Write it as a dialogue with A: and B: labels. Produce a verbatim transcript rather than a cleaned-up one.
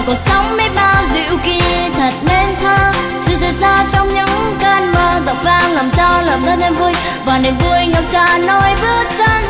A: và cuộc sống biết bao dịu kỳ thật nên thơ. Sự thật ra trong những cơn mơ dọc vang làm cho lòng ta thêm vui, và niềm vui ngập tràn nỗi bước chân